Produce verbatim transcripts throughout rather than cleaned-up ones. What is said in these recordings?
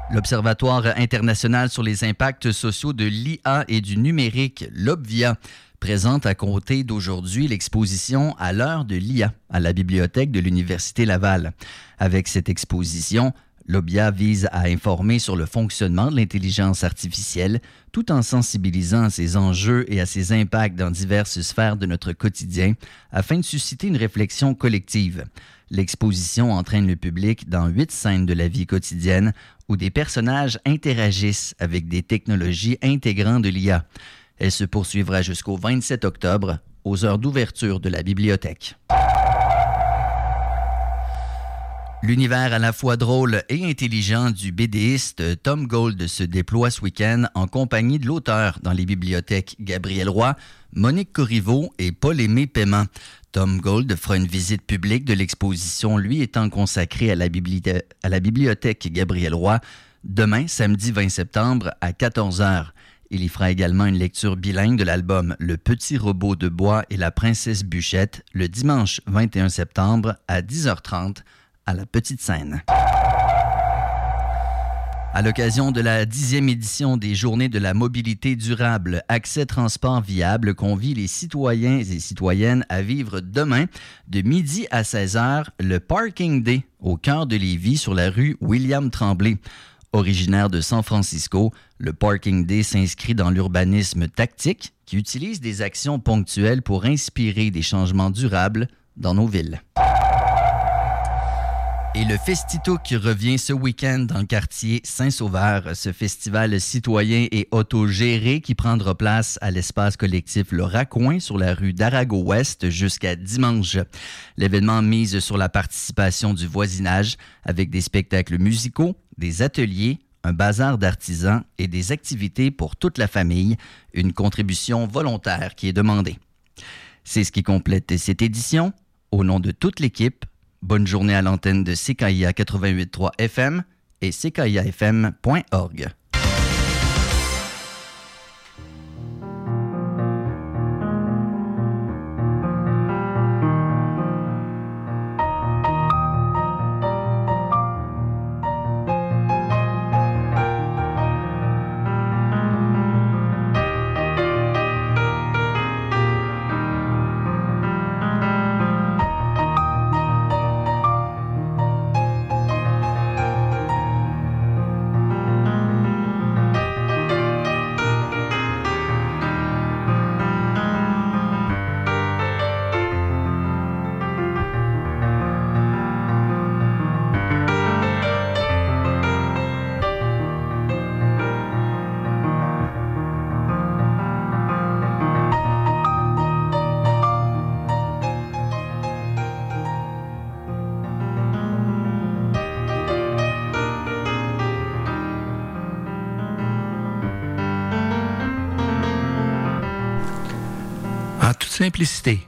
L'Observatoire international sur les impacts sociaux de l'I A et du numérique, l'Obvia, présente à compter d'aujourd'hui l'exposition à l'heure de l'I A à la bibliothèque de l'Université Laval. Avec cette exposition, l'Obvia vise à informer sur le fonctionnement de l'intelligence artificielle tout en sensibilisant à ses enjeux et à ses impacts dans diverses sphères de notre quotidien afin de susciter une réflexion collective. L'exposition entraîne le public dans huit scènes de la vie quotidienne où des personnages interagissent avec des technologies intégrant de l'I A. Elle se poursuivra jusqu'au vingt-sept octobre, aux heures d'ouverture de la bibliothèque. L'univers à la fois drôle et intelligent du BDiste Tom Gold se déploie ce week-end en compagnie de l'auteur dans les bibliothèques Gabriel Roy, Monique Corriveau et Paul-Aimé Paiement. Tom Gold fera une visite publique de l'exposition lui étant consacrée à la, bibli- à la bibliothèque Gabriel Roy demain, samedi vingt septembre à quatorze heures. Il y fera également une lecture bilingue de l'album Le Petit Robot de Bois et la Princesse Bûchette le dimanche vingt et un septembre à dix heures trente à la Petite Scène. À l'occasion de la dixième édition des Journées de la mobilité durable, Accès Transport Viable convie les citoyens et citoyennes à vivre demain, de midi à seize heures, le Parking Day au cœur de Lévis sur la rue William Tremblay. Originaire de San Francisco, le Parking Day s'inscrit dans l'urbanisme tactique qui utilise des actions ponctuelles pour inspirer des changements durables dans nos villes. Et le Festitook revient ce week-end dans le quartier Saint-Sauveur. Ce festival citoyen et autogéré qui prendra place à l'espace collectif Le Raccoin sur la rue d'Arago-Ouest jusqu'à dimanche. L'événement mise sur la participation du voisinage avec des spectacles musicaux, des ateliers, un bazar d'artisans et des activités pour toute la famille. Une contribution volontaire qui est demandée. C'est ce qui complète cette édition. Au nom de toute l'équipe, bonne journée à l'antenne de C K I A quatre-vingt-huit point trois F M et C K I A F M point org. Simplicité.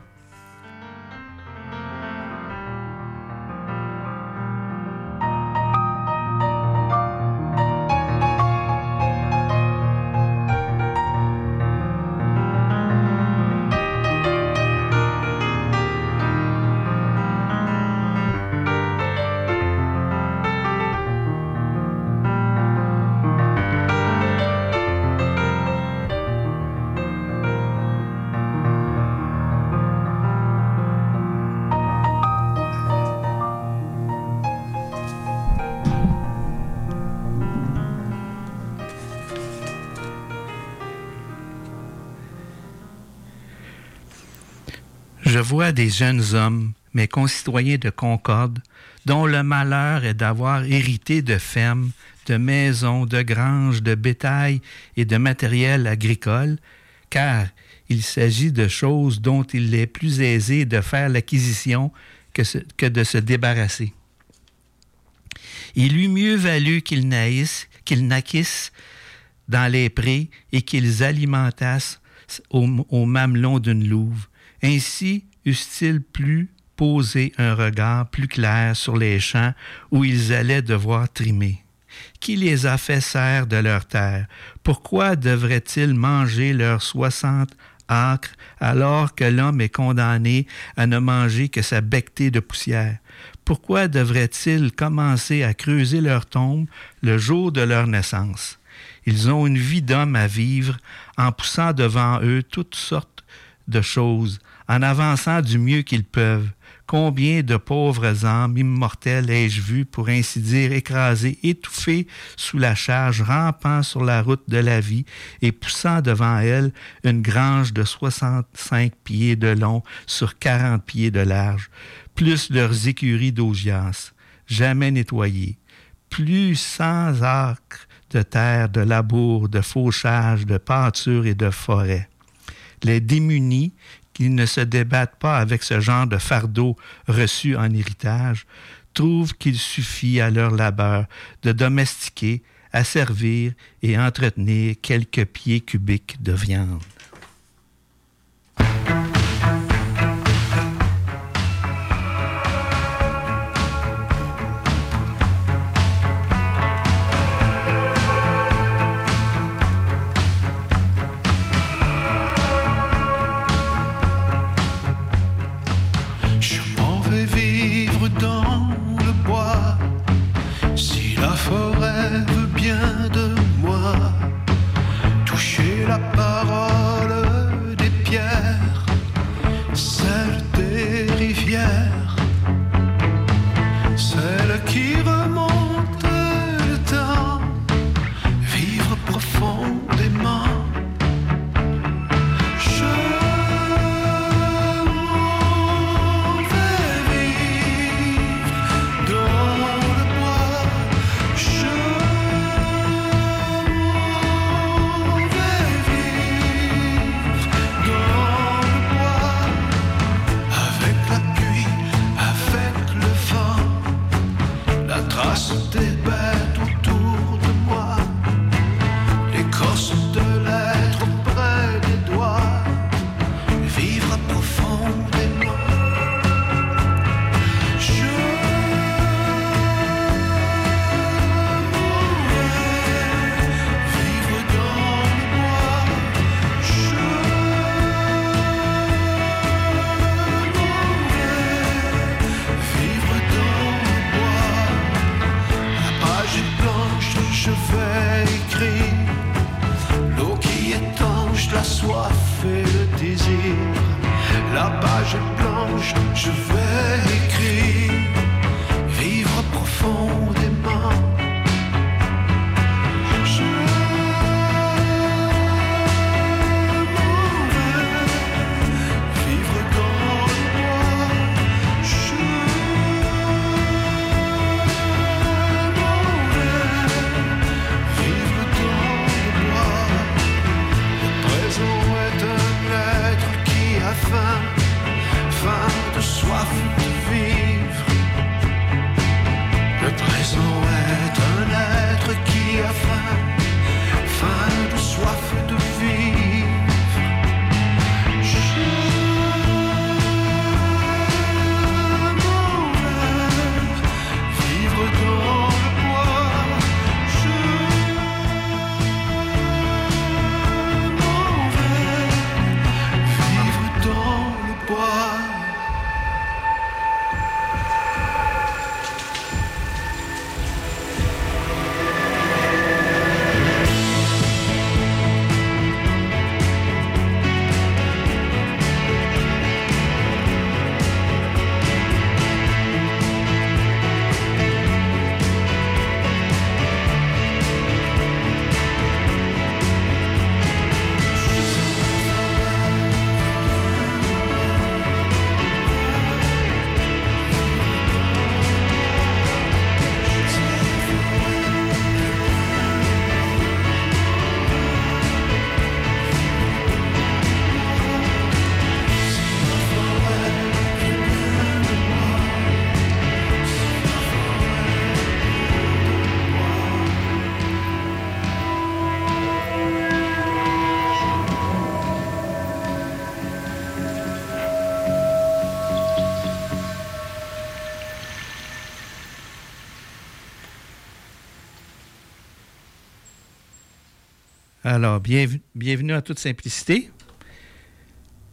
Je vois des jeunes hommes, mes concitoyens de Concorde, dont le malheur est d'avoir hérité de fermes, de maisons, de granges, de bétail et de matériel agricole, car il s'agit de choses dont il est plus aisé de faire l'acquisition que, ce, que de se débarrasser. Il eût mieux valu qu'ils naissent, qu'ils naquissent dans les prés et qu'ils alimentassent au, au mamelon d'une louve. Ainsi eussent-ils pu poser un regard plus clair sur les champs où ils allaient devoir trimer. Qui les a fait serre de leur terre? Pourquoi devraient-ils manger leurs soixante âcre, alors que l'homme est condamné à ne manger que sa becquetée de poussière? Pourquoi devraient-ils commencer à creuser leur tombe le jour de leur naissance? Ils ont une vie d'homme à vivre en poussant devant eux toutes sortes de choses, en avançant du mieux qu'ils peuvent. Combien de pauvres âmes immortelles ai-je vu, pour ainsi dire, écrasées, étouffées sous la charge, rampant sur la route de la vie et poussant devant elles une grange de soixante-cinq pieds de long sur quarante pieds de large, plus leurs écuries d'augias, jamais nettoyées, plus sans acre de terre, de labour, de fauchage, de pâture et de forêt. Les démunis, qui ne se débattent pas avec ce genre de fardeau reçu en héritage, trouvent qu'il suffit à leur labeur de domestiquer, asservir et entretenir quelques pieds cubiques de viande. Alors, bienvenue, bienvenue à toute simplicité.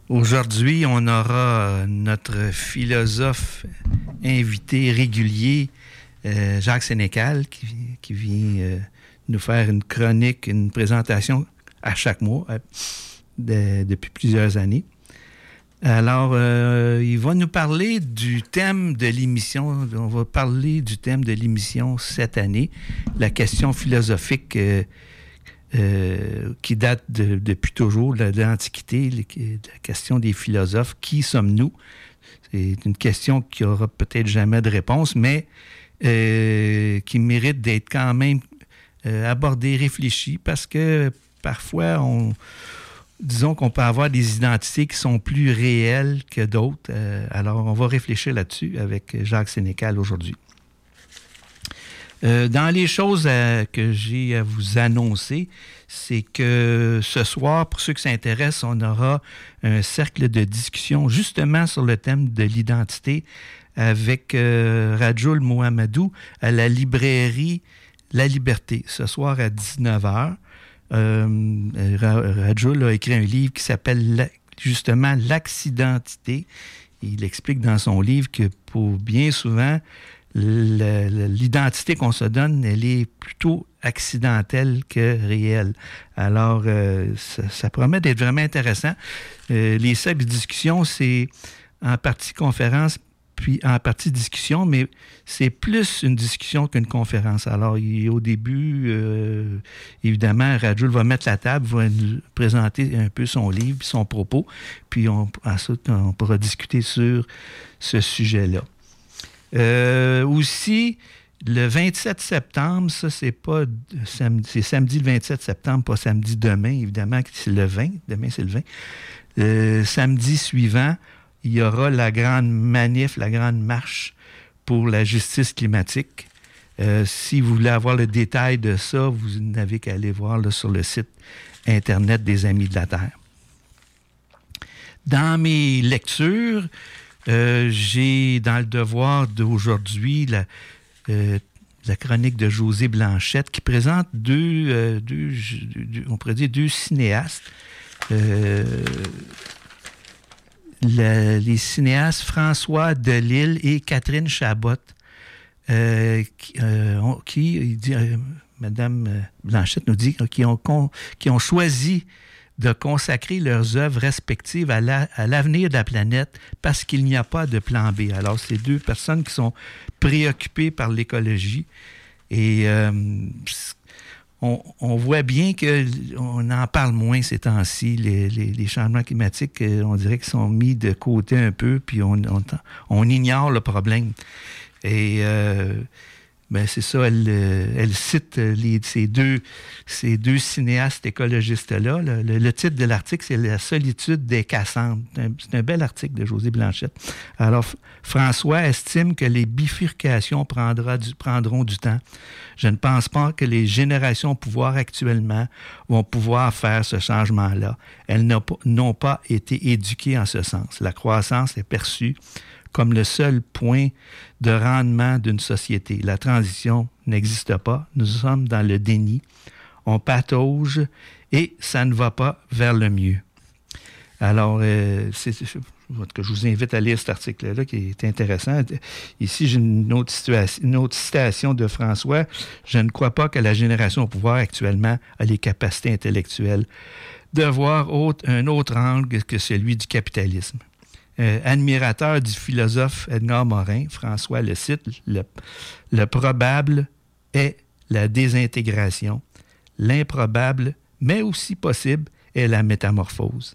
Aujourd'hui, on aura notre philosophe invité régulier, euh, Jacques Sénécal, qui, qui vient euh, nous faire une chronique, une présentation à chaque mois euh, de, depuis plusieurs années. Alors, euh, il va nous parler du thème de l'émission. On va parler du thème de l'émission cette année, la question philosophique euh, euh, qui date de, depuis toujours, de, de l'Antiquité, la question des philosophes. Qui sommes-nous? C'est une question qui aura peut-être jamais de réponse, mais euh, qui mérite d'être quand même euh, abordée, réfléchie, parce que parfois, on... disons qu'on peut avoir des identités qui sont plus réelles que d'autres. Euh, alors, on va réfléchir là-dessus avec Jacques Sénécal aujourd'hui. Euh, dans les choses à, que j'ai à vous annoncer, c'est que ce soir, pour ceux qui s'intéressent, on aura un cercle de discussion justement sur le thème de l'identité avec euh, Rajoul Mohamedou à la librairie La Liberté, ce soir à dix-neuf heures. Euh, Rajoul a écrit un livre qui s'appelle justement « L'accidentité ». Il explique dans son livre que pour bien souvent, le, le, l'identité qu'on se donne, elle est plutôt accidentelle que réelle. Alors, euh, ça, ça promet d'être vraiment intéressant. Euh, les cercles de discussion, c'est en partie conférence, puis en partie discussion, mais c'est plus une discussion qu'une conférence. Alors, il, au début, euh, évidemment, Rajoul va mettre la table, va nous présenter un peu son livre, son propos, puis on, ensuite, on pourra discuter sur ce sujet-là. Euh, aussi, le vingt-sept septembre, ça, c'est pas samedi, c'est samedi le vingt-sept septembre, pas samedi demain, évidemment, c'est le vingt, demain c'est le vingt. Euh, samedi suivant, il y aura la grande manif, la grande marche pour la justice climatique. Euh, si vous voulez avoir le détail de ça, vous n'avez qu'à aller voir là, sur le site Internet des Amis de la Terre. Dans mes lectures, euh, j'ai dans le devoir d'aujourd'hui la, euh, la chronique de José Blanchette qui présente deux, euh, deux, deux on pourrait dire deux cinéastes. Euh, Le, les cinéastes François Delisle et Catherine Chabot, euh, qui, euh, ont, qui il dit, euh, Mme Blanchette nous dit, qui ont, qui ont choisi de consacrer leurs œuvres respectives à, la, à l'avenir de la planète parce qu'il n'y a pas de plan B. Alors, c'est deux personnes qui sont préoccupées par l'écologie et euh, On, on voit bien qu'on en parle moins ces temps-ci. Les, les, les changements climatiques, on dirait qu'ils sont mis de côté un peu, puis on, on, on ignore le problème. Et euh, ben c'est ça, elle, elle cite les, ces, deux, ces deux cinéastes écologistes-là. Le, le, le titre de l'article, c'est « La solitude des Cassandres ». C'est un, c'est un bel article de José Blanchette. Alors, François estime que les bifurcations prendra du, prendront du temps. Je ne pense pas que les générations au pouvoir actuellement vont pouvoir faire ce changement-là. Elles n'ont pas, n'ont pas été éduquées en ce sens. La croissance est perçue comme le seul point de rendement d'une société. La transition n'existe pas. Nous sommes dans le déni. On patauge et ça ne va pas vers le mieux. Alors, euh, c'est, c'est, je vous invite à lire cet article-là qui est intéressant. Ici, j'ai une autre, situation, une autre citation de François. « Je ne crois pas que la génération au pouvoir actuellement a les capacités intellectuelles de voir autre, un autre angle que celui du capitalisme. » Euh, admirateur du philosophe Edgar Morin, François le cite, le, le probable est la désintégration, l'improbable, mais aussi possible, est la métamorphose.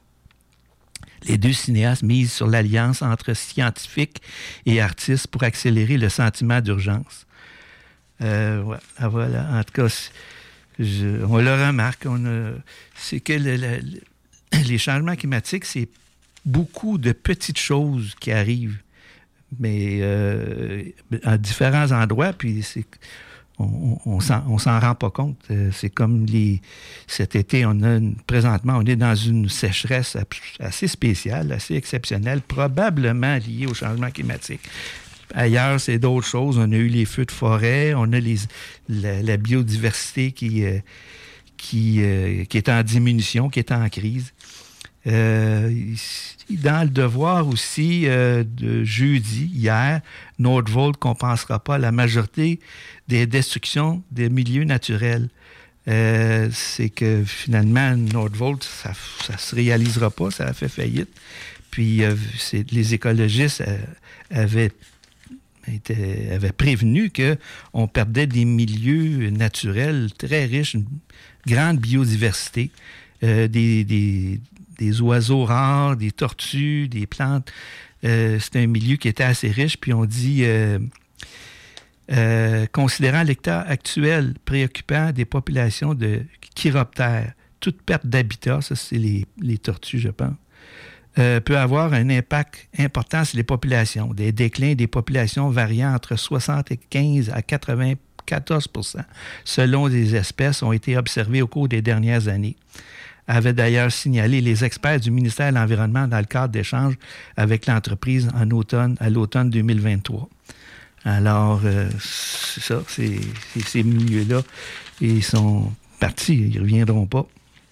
Les deux cinéastes misent sur l'alliance entre scientifiques et artistes pour accélérer le sentiment d'urgence. Euh, voilà, voilà, en tout cas, je, on le remarque, on a, c'est que le, le, les changements climatiques, c'est beaucoup de petites choses qui arrivent, mais euh, à différents endroits, puis c'est, on, on, s'en, on s'en rend pas compte. C'est comme les, cet été, on a une, présentement, on est dans une sécheresse assez spéciale, assez exceptionnelle, probablement liée au changement climatique. Ailleurs, c'est d'autres choses. On a eu les feux de forêt, on a les, la, la biodiversité qui, euh, qui, euh, qui est en diminution, qui est en crise. Euh, dans le devoir aussi euh, de jeudi, hier, Nordvolt ne compensera pas la majorité des destructions des milieux naturels. Euh, c'est que finalement, Nordvolt, ça ne se réalisera pas, ça a fait faillite. Puis euh, c'est, les écologistes euh, avaient, étaient, avaient prévenu qu'on perdait des milieux naturels très riches, une grande biodiversité, euh, des, des, des oiseaux rares, des tortues, des plantes. Euh, c'est un milieu qui était assez riche. Puis on dit... Euh, Euh, considérant l'état actuel préoccupant des populations de chiroptères, toute perte d'habitat, ça c'est les, les tortues, je pense, euh, peut avoir un impact important sur les populations. Des déclins des populations variant entre soixante-quinze à quatre-vingt-quatorze pour cent selon les espèces ont été observés au cours des dernières années. Avaient d'ailleurs signalé les experts du ministère de l'Environnement dans le cadre d'échanges avec l'entreprise en automne, à l'automne deux mille vingt-trois. Alors, euh, c'est ça, c'est, c'est ces milieux-là, ils sont partis, ils ne reviendront pas.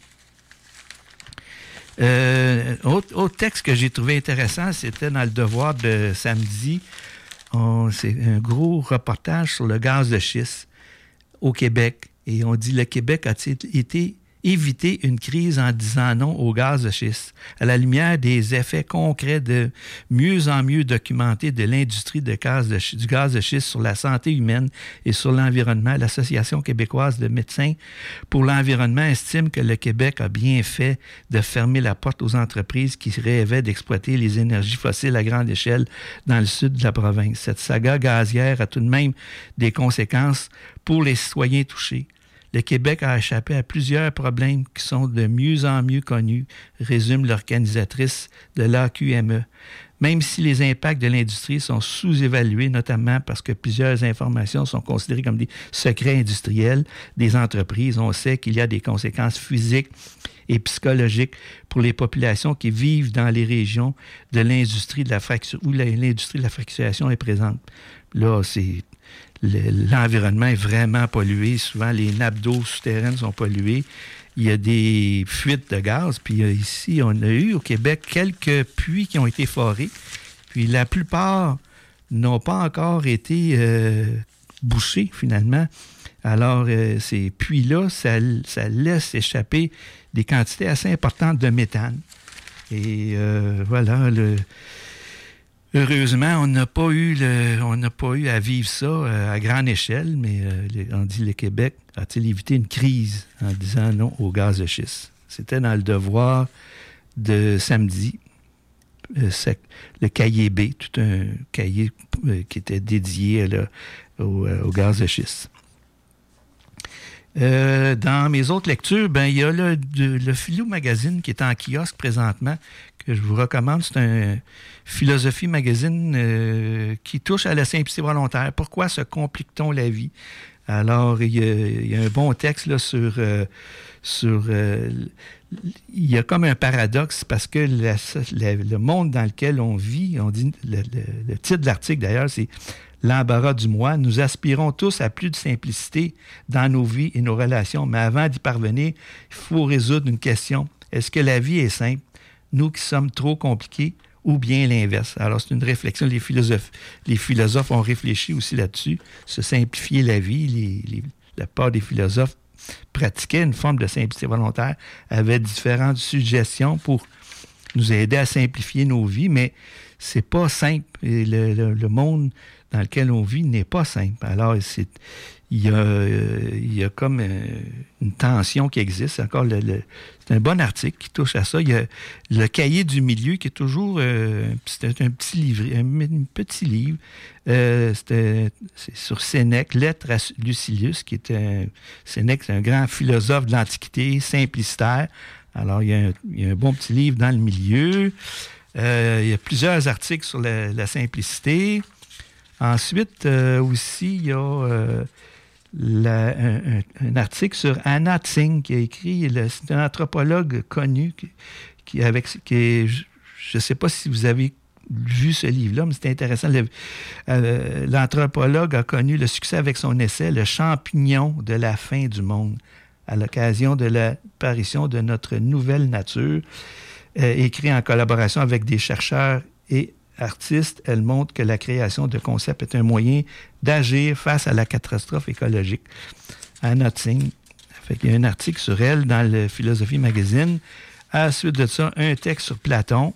Euh, autre, autre texte que j'ai trouvé intéressant, c'était dans le Devoir de samedi. On, c'est un gros reportage sur le gaz de schiste au Québec. Et on dit, le Québec a-t-il été éviter une crise en disant non au gaz de schiste, à la lumière des effets concrets de mieux en mieux documentés de l'industrie de gaz de, du gaz de schiste sur la santé humaine et sur l'environnement. L'Association québécoise de médecins pour l'environnement estime que le Québec a bien fait de fermer la porte aux entreprises qui rêvaient d'exploiter les énergies fossiles à grande échelle dans le sud de la province. Cette saga gazière a tout de même des conséquences pour les citoyens touchés. Le Québec a échappé à plusieurs problèmes qui sont de mieux en mieux connus, résume l'organisatrice de l'A Q M E. Même si les impacts de l'industrie sont sous-évalués, notamment parce que plusieurs informations sont considérées comme des secrets industriels des entreprises, on sait qu'il y a des conséquences physiques et psychologiques pour les populations qui vivent dans les régions de l'industrie de la fracture, où l'industrie de la fracturation est présente. Là, c'est... L'environnement est vraiment pollué. Souvent, les nappes d'eau souterraines sont polluées. Il y a des fuites de gaz. Puis ici, on a eu au Québec quelques puits qui ont été forés. Puis la plupart n'ont pas encore été euh, bouchés, finalement. Alors, euh, ces puits-là, ça, ça laisse échapper des quantités assez importantes de méthane. Et euh, voilà, le... Heureusement, on n'a pas eu le, on n'a pas eu à vivre ça euh, à grande échelle, mais euh, on dit le Québec a-t-il évité une crise en disant non au gaz de schiste. C'était dans le Devoir de samedi, euh, le cahier B, tout un cahier euh, qui était dédié là, au, euh, au gaz de schiste. Euh, dans mes autres lectures, ben il y a le, de, le Philo Magazine qui est en kiosque présentement, que je vous recommande. C'est un philosophie magazine euh, qui touche à la simplicité volontaire. Pourquoi se complique-t-on la vie? Alors, il y a, il y a un bon texte là, sur... Euh, sur euh, il y a comme un paradoxe parce que la, la, le monde dans lequel on vit, on dit le, le, le titre de l'article d'ailleurs, c'est l'embarras du moi. Nous aspirons tous à plus de simplicité dans nos vies et nos relations, mais avant d'y parvenir, il faut résoudre une question. Est-ce que la vie est simple, nous qui sommes trop compliqués, ou bien l'inverse? Alors, c'est une réflexion. Les philosophes, les philosophes ont réfléchi aussi là-dessus, se simplifier la vie. Les, les, la part des philosophes pratiquaient une forme de simplicité volontaire, avaient différentes suggestions pour nous aider à simplifier nos vies, mais c'est pas simple. Et le, le, le monde dans lequel on vit n'est pas simple. Alors, c'est, il y a, euh, il y a comme euh, une tension qui existe. Encore, le, le, c'est un bon article qui touche à ça. Il y a le cahier du milieu qui est toujours euh, c'est un petit livre, un, un petit livre. Euh, c'était, c'est sur Sénèque, Lettres à Lucilius, qui est un, Sénèque, c'est un grand philosophe de l'Antiquité, simplicitaire. Alors, il y a un, il y a un bon petit livre dans le milieu. Euh, il y a plusieurs articles sur la, la simplicité. Ensuite, euh, aussi, il y a euh, la, un, un, un article sur Anna Tsing qui a écrit, le, c'est un anthropologue connu qui, qui, avec, qui est, je ne sais pas si vous avez vu ce livre-là, mais c'est intéressant. Le, euh, l'anthropologue a connu le succès avec son essai « Le champignon de la fin du monde » à l'occasion de l'apparition de notre nouvelle nature. euh, écrit en collaboration avec des chercheurs et artistes. Elle montre que la création de concepts est un moyen d'agir face à la catastrophe écologique. À Notting. Fait qu'il y a un article sur elle dans le Philosophie Magazine. À la suite de ça, un texte sur Platon.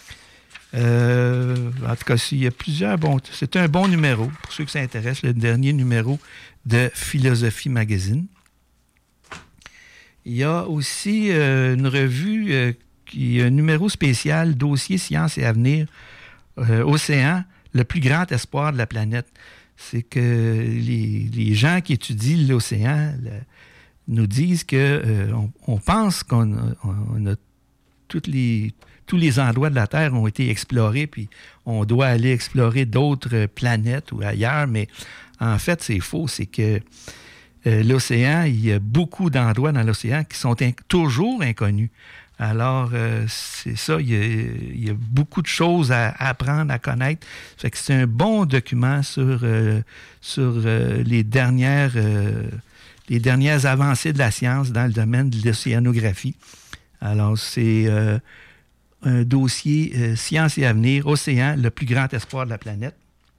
Euh, en tout cas, il y a plusieurs bons... C'est un bon numéro, pour ceux qui s'intéressent, le dernier numéro de Philosophie Magazine. Il y a aussi euh, une revue, euh, qui, un numéro spécial, Dossier Sciences et Avenir, euh, Océan, le plus grand espoir de la planète. C'est que les, les gens qui étudient l'océan le, nous disent qu'on euh, on pense qu'on a, on a toutes les... Tous les endroits de la Terre ont été explorés, puis on doit aller explorer d'autres planètes ou ailleurs, mais en fait, c'est faux. C'est que euh, l'océan, il y a beaucoup d'endroits dans l'océan qui sont in- toujours inconnus. Alors, euh, c'est ça, il y, a, il y a beaucoup de choses à apprendre, à connaître. Fait que c'est un bon document sur, euh, sur euh, les dernières, euh, les dernières avancées de la science dans le domaine de l'océanographie. Alors, c'est... Euh, un dossier euh, Sciences et Avenir, Océan, le plus grand espoir de la planète.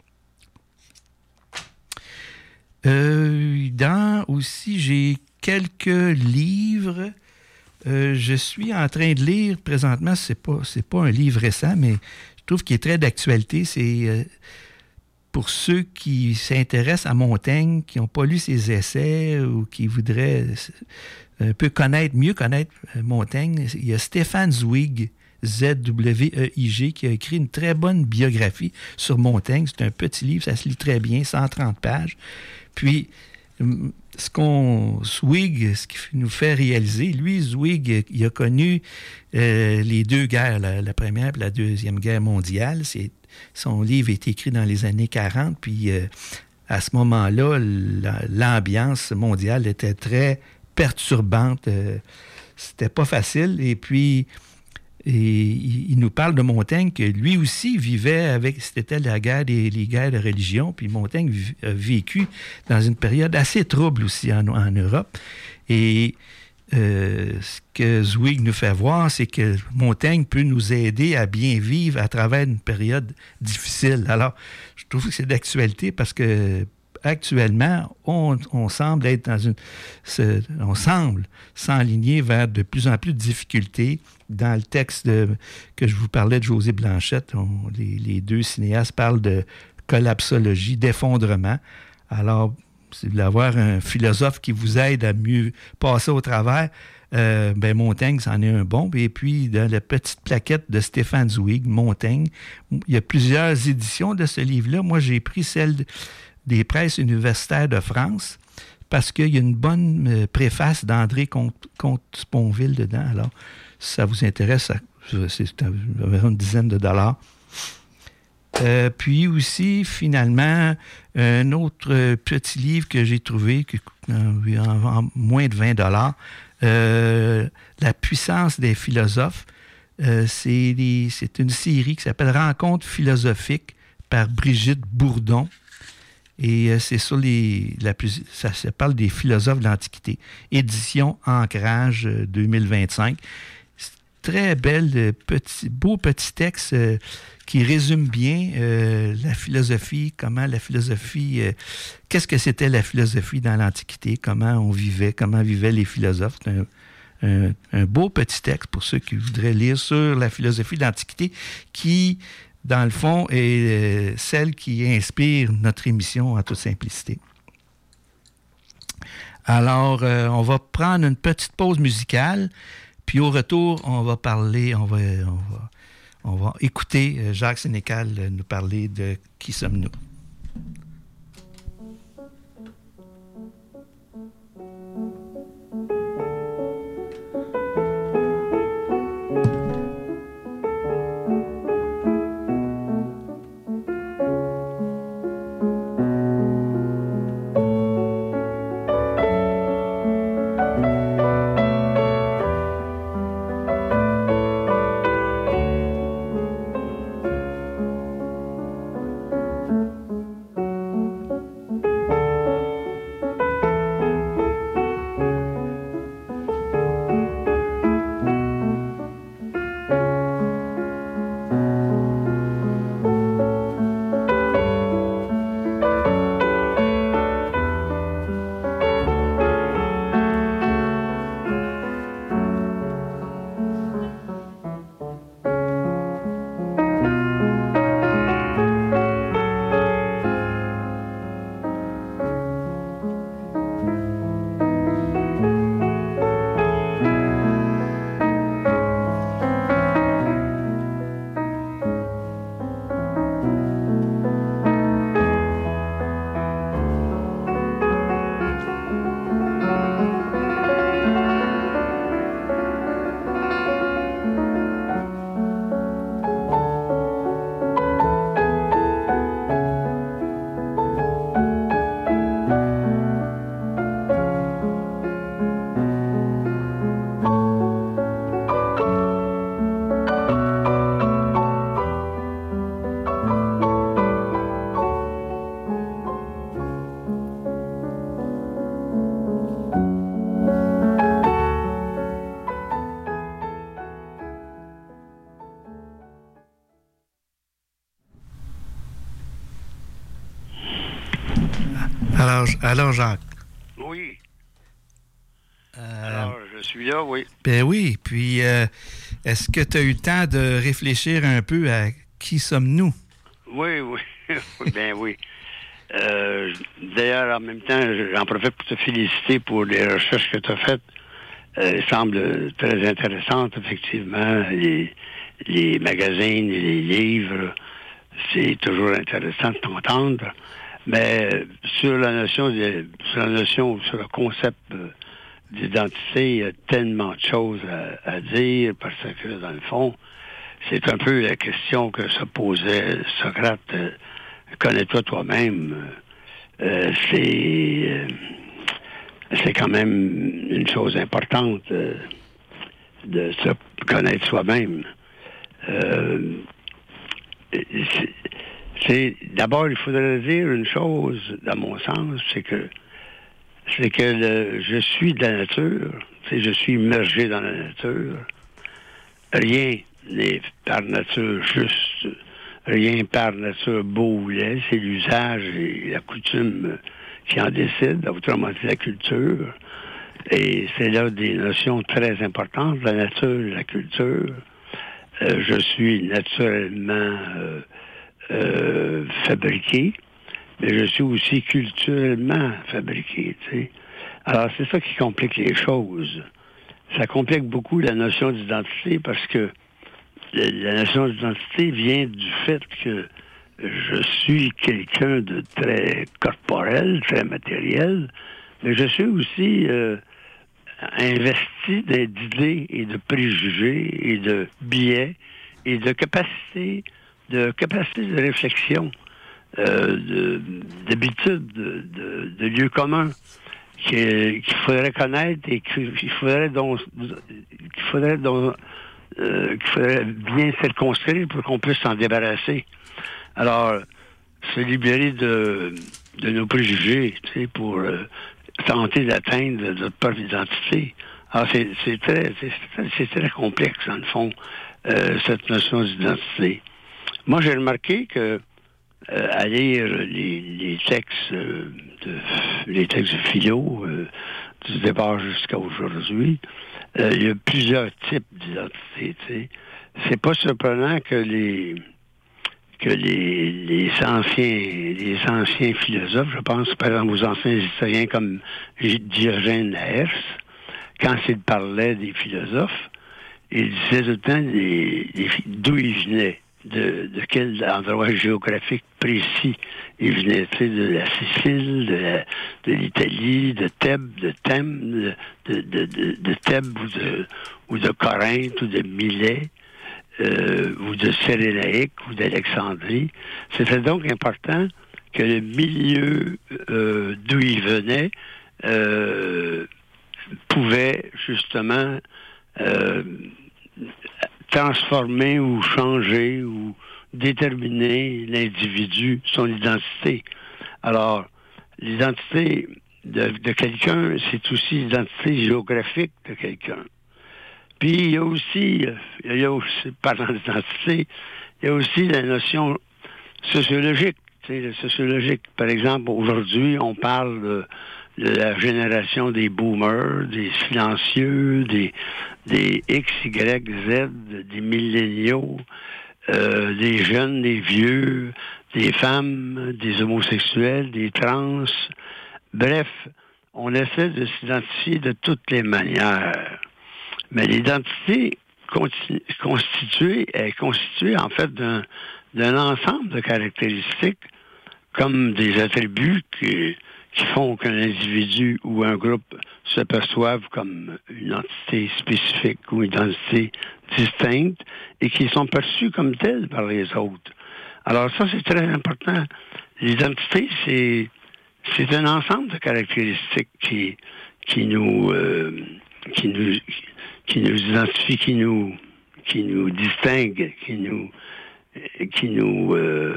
Euh, dans aussi, j'ai quelques livres. Euh, je suis en train de lire présentement, c'est pas, c'est pas un livre récent, mais je trouve qu'il est très d'actualité. C'est euh, pour ceux qui s'intéressent à Montaigne, qui n'ont pas lu ses essais ou qui voudraient un peu connaître, mieux connaître Montaigne. Il y a Stéphane Zweig, Z W E I G, qui a écrit une très bonne biographie sur Montaigne. C'est un petit livre, ça se lit très bien, cent trente pages. Puis, ce qu'on... Zweig, ce qui nous fait réaliser, lui, Zweig, il a connu euh, les deux guerres, la, la première et la deuxième guerre mondiale. C'est, son livre est écrit dans les années quarante, puis euh, à ce moment-là, la, l'ambiance mondiale était très perturbante. Euh, c'était pas facile. Et puis... Et il nous parle de Montaigne, que lui aussi vivait avec, c'était la guerre des les guerres de religion, puis Montaigne a vécu dans une période assez trouble aussi en, en Europe. Et euh, ce que Zweig nous fait voir, c'est que Montaigne peut nous aider à bien vivre à travers une période difficile. Alors, je trouve que c'est d'actualité parce que actuellement, on, on semble être dans une... Ce, on semble s'enligner vers de plus en plus de difficultés. Dans le texte de, que je vous parlais de José Blanchette, on, les, les deux cinéastes parlent de collapsologie, d'effondrement. Alors, c'est d'avoir un philosophe qui vous aide à mieux passer au travers. Euh, ben Montaigne, c'en est un bon. Et puis, dans la petite plaquette de Stéphane Zweig, Montaigne, il y a plusieurs éditions de ce livre-là. Moi, j'ai pris celle de, des presses universitaires de France parce qu'il y a une bonne euh, préface d'André Comte-Sponville dedans. Alors, si ça vous intéresse, ça, c'est environ une dizaine de dollars. Euh, puis aussi, finalement, un autre petit livre que j'ai trouvé qui, en, en moins de vingt dollars, euh, La puissance des philosophes. Euh, c'est, des, c'est une série qui s'appelle Rencontres philosophiques par Brigitte Bourdon. Et euh, c'est sur les... La, ça, ça parle des philosophes de l'Antiquité. Édition Ancrage euh, deux mille vingt-cinq. Très belle, petit, beau petit texte euh, qui résume bien euh, la philosophie, comment la philosophie, euh, qu'est-ce que c'était la philosophie dans l'Antiquité, comment on vivait, comment vivaient les philosophes. C'est un, un, un beau petit texte pour ceux qui voudraient lire sur la philosophie de l'Antiquité qui, dans le fond, est euh, celle qui inspire notre émission en toute simplicité. Alors, euh, on va prendre une petite pause musicale. Puis au retour, on va parler, on va, on va, on va écouter Jacques Sénécal nous parler de Qui sommes-nous? Alors, alors Jacques. Oui. Euh, Alors, je suis là, oui. Ben oui, puis euh, est-ce que tu as eu le temps de réfléchir un peu à qui sommes-nous? Oui, oui. Ben oui. Euh, d'ailleurs, en même temps, j'en profite pour te féliciter pour les recherches que tu as faites. Euh, elles semblent très intéressantes, effectivement. Les, les magazines et les livres, c'est toujours intéressant de t'entendre. Mais sur la notion de, sur la notion, sur le concept euh, d'identité, il y a tellement de choses à, à dire parce que, dans le fond, c'est un peu la question que se posait Socrate. Euh, connais-toi toi-même. Euh, c'est, euh, c'est quand même une chose importante euh, de se connaître soi-même. Euh, c'est, c'est, d'abord, il faudrait dire une chose, dans mon sens, c'est que c'est que le, je suis de la nature, je suis immergé dans la nature. Rien n'est par nature juste, rien par nature beau ou laid, c'est l'usage et la coutume qui en décide, autrement dit la culture. Et c'est là des notions très importantes, la nature et la culture. Euh, je suis naturellement euh, euh, fabriqué, mais je suis aussi culturellement fabriqué, tu sais. Alors, c'est ça qui complique les choses. Ça complique beaucoup la notion d'identité parce que la notion d'identité vient du fait que je suis quelqu'un de très corporel, très matériel, mais je suis aussi euh, investi d'idées et de préjugés et de biais et de capacité de capacité de réflexion, euh, de, d'habitude, de, de, de lieux communs qu'il, qu'il faudrait connaître et qu'il faudrait donc qu'il faudrait donc euh, qu'il faudrait bien circonscrire pour qu'on puisse s'en débarrasser. Alors, se libérer de, de nos préjugés, tu sais, pour euh, tenter d'atteindre notre propre identité. Alors, c'est, c'est, très, c'est, c'est très complexe, dans le fond, euh, cette notion d'identité. Moi, j'ai remarqué que euh, à lire les, les textes euh, de les textes de philo euh, du départ jusqu'à aujourd'hui, euh, il y a plusieurs types d'identité, tu sais. C'est pas surprenant que les que les, les anciens les anciens philosophes, je pense par exemple aux anciens historiens comme Diogène Laërce, quand il parlait des philosophes, il disait tout le temps les, les, d'où ils venaient, de, de quel endroit géographique précis ils venaient, tu sais, de la Sicile, de, la, de l'Italie, de Thèbes, de Thème, de, de, de, de Thèbes ou de, ou de Corinthe ou de Milet. Euh, ou de Cyrénaïque ou d'Alexandrie. C'était donc important que le milieu euh, d'où il venait euh, pouvait justement euh, transformer ou changer ou déterminer l'individu, son identité. Alors, l'identité de, de quelqu'un, c'est aussi l'identité géographique de quelqu'un. Puis il y a aussi, il y a aussi, parlant d'identité, il y a aussi la notion sociologique. Tu sais, sociologique. Par exemple, aujourd'hui, on parle de, de la génération des boomers, des silencieux, des, des X, Y, Z, des milléniaux, euh, des jeunes, des vieux, des femmes, des homosexuels, des trans. Bref, on essaie de s'identifier de toutes les manières. Mais l'identité continue, constituée est constituée en fait d'un, d'un ensemble de caractéristiques comme des attributs qui, qui font qu'un individu ou un groupe se perçoivent comme une entité spécifique ou une identité distincte et qui sont perçus comme telles par les autres. Alors ça, c'est très important. L'identité, c'est, c'est un ensemble de caractéristiques qui, qui nous... Euh, qui nous qui nous identifie, qui nous qui nous distingue, qui nous qui nous euh,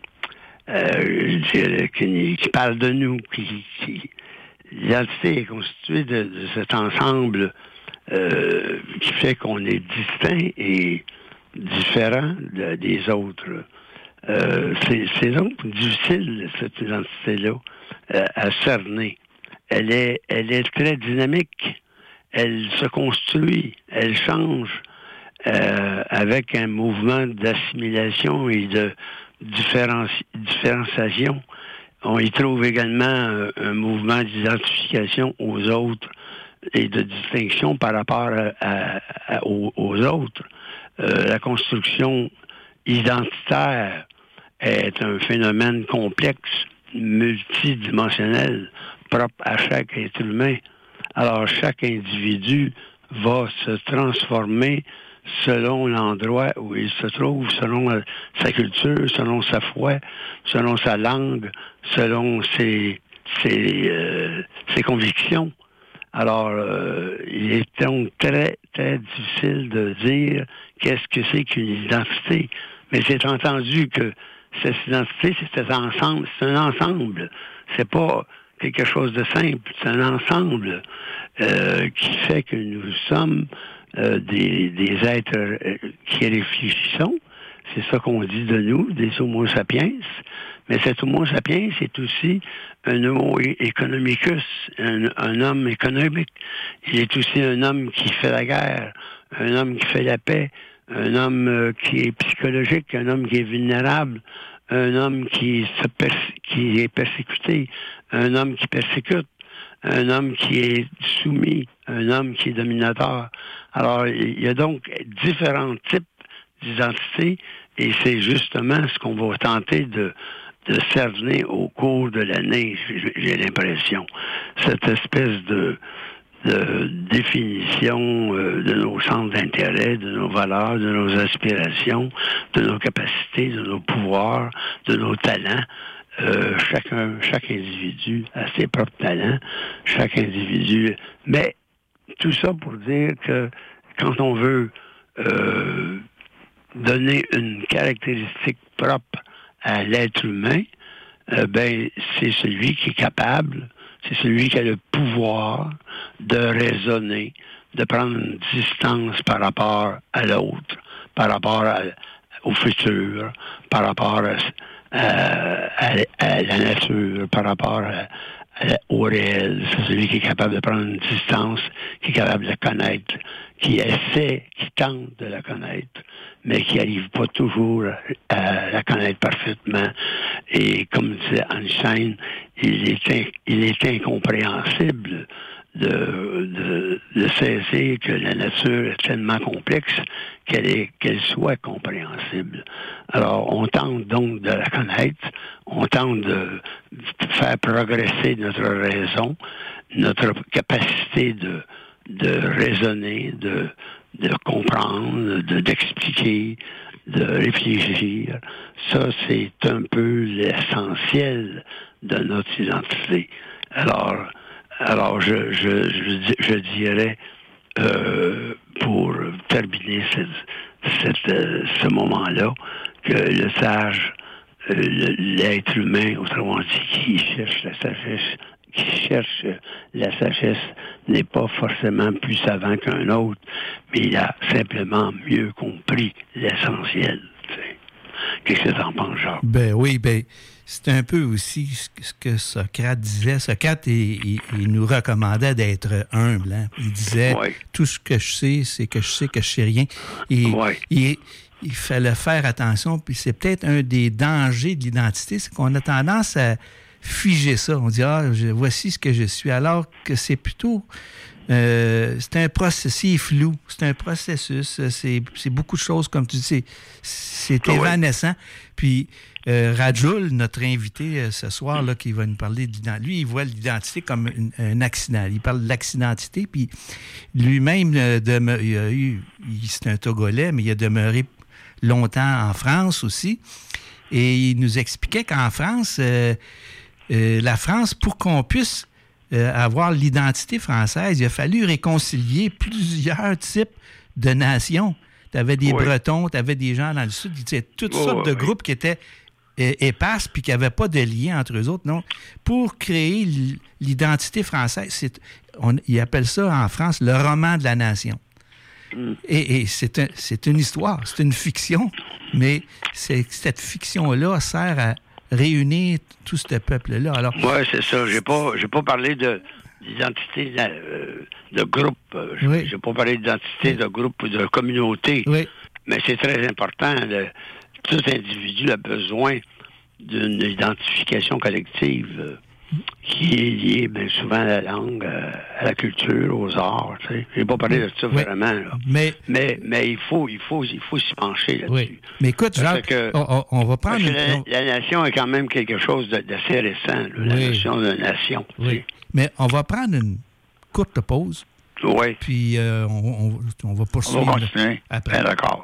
euh, je dirais, qui, qui parle de nous, qui, qui l'identité est constituée de, de cet ensemble euh, qui fait qu'on est distinct et différent de, des autres. Euh, c'est, c'est donc difficile, cette identité-là, euh, à cerner. Elle est, elle est très dynamique. Elle se construit, elle change euh, avec un mouvement d'assimilation et de différenci- différenciation. On y trouve également un, un mouvement d'identification aux autres et de distinction par rapport à, à, à, aux, aux autres. Euh, la construction identitaire est un phénomène complexe, multidimensionnel, propre à chaque être humain. Alors, chaque individu va se transformer selon l'endroit où il se trouve, selon euh, sa culture, selon sa foi, selon sa langue, selon ses, ses, euh, ses convictions. Alors, euh, il est donc très, très difficile de dire qu'est-ce que c'est qu'une identité. Mais c'est entendu que cette identité, c'est un ensemble, c'est un ensemble. C'est pas quelque chose de simple, c'est un ensemble euh, qui fait que nous sommes euh, des, des êtres euh, qui réfléchissons. C'est ça qu'on dit de nous, des homo sapiens. Mais cet homo sapiens, c'est aussi un homo economicus, un, un homme économique. Il est aussi un homme qui fait la guerre, un homme qui fait la paix, un homme euh, qui est psychologique, un homme qui est vulnérable, un homme qui, se pers- qui est persécuté, un homme qui persécute, un homme qui est soumis, un homme qui est dominateur. Alors, il y a donc différents types d'identités et c'est justement ce qu'on va tenter de, de cerner au cours de l'année, j'ai, j'ai l'impression. Cette espèce de de définition euh, de nos centres d'intérêt, de nos valeurs, de nos aspirations, de nos capacités, de nos pouvoirs, de nos talents. Euh, chacun, chaque individu a ses propres talents, chaque individu. Mais tout ça pour dire que quand on veut euh, donner une caractéristique propre à l'être humain, euh, ben c'est celui qui est capable, c'est celui qui a le pouvoir de raisonner, de prendre une distance par rapport à l'autre, par rapport à, au futur, par rapport à, à, à la nature, par rapport à, à, au réel. C'est celui qui est capable de prendre une distance, qui est capable de la connaître, qui essaie, qui tente de la connaître, mais qui n'arrive pas toujours à la connaître parfaitement. Et comme disait Einstein, il est, il est incompréhensible de, de, de saisir que la nature est tellement complexe qu'elle est, qu'elle soit compréhensible. Alors, on tente donc de la connaître, on tente de faire progresser notre raison, notre capacité de de raisonner, de, de comprendre, de, d'expliquer, de réfléchir. Ça, c'est un peu l'essentiel de notre identité. Alors, alors je, je, je, je dirais, euh, pour terminer cette, cette, euh, ce moment-là, que le sage, euh, l'être humain, autrement dit, qui cherche la sagesse, qui cherche la sagesse n'est pas forcément plus savant qu'un autre, mais il a simplement mieux compris l'essentiel. Tu sais. Qu'est-ce que tu en penses, Jacques? Ben oui, ben c'est un peu aussi ce que Socrate disait. Socrate, il, il, il nous recommandait d'être humble. Hein? Il disait, oui. Tout ce que je sais, c'est que je sais que je sais rien. Et, oui. il, il fallait faire attention, puis c'est peut-être un des dangers de l'identité, c'est qu'on a tendance à figer ça. On dit, ah, je, voici ce que je suis, alors que c'est plutôt... Euh, c'est un processus flou, c'est un processus, c'est, c'est beaucoup de choses, comme tu dis, c'est, c'est oh évanescent. Ouais. Puis euh, Rajul, notre invité euh, ce soir, là, qui va nous parler de l'identité, lui, il voit l'identité comme une, un accident. Il parle de l'accidentité, puis lui-même, euh, demeure, il a eu, il, c'est un Togolais, mais il a demeuré longtemps en France aussi. Et il nous expliquait qu'en France, euh, euh, la France, pour qu'on puisse Euh, avoir l'identité française, il a fallu réconcilier plusieurs types de nations. Tu avais des oui. Bretons, tu avais des gens dans le sud, tu sais, toutes oh, sortes de oui. groupes qui étaient euh, éparses puis qui n'avaient pas de lien entre eux autres. Non. Pour créer l'identité française, c'est, on, ils appellent ça en France le roman de la nation. Mm. Et, et c'est, un, c'est une histoire, c'est une fiction, mais c'est, cette fiction-là sert à réunir tout ce peuple-là. Alors, oui, c'est ça. J'ai pas, j'ai pas parlé de d'identité euh, de groupe. Oui. J'ai pas parlé d'identité oui. de groupe ou de communauté. Oui. Mais c'est très important. Le, tout individu a besoin d'une identification collective euh, qui est liée bien souvent à la langue, euh, à la culture, aux arts. Tu sais. J'ai pas parlé de ça oui. vraiment. Là. Mais, mais, mais il faut, il faut, il faut s'y pencher là-dessus. Oui. Mais écoute, Jacques, que, on, on va prendre... Une... La, la nation est quand même quelque chose d'assez récent, là, oui. la notion de nation. Oui. Tu sais. Mais on va prendre une courte pause. Oui. Puis euh, on, on, on va poursuivre. On va continuer. Après. Bien, d'accord.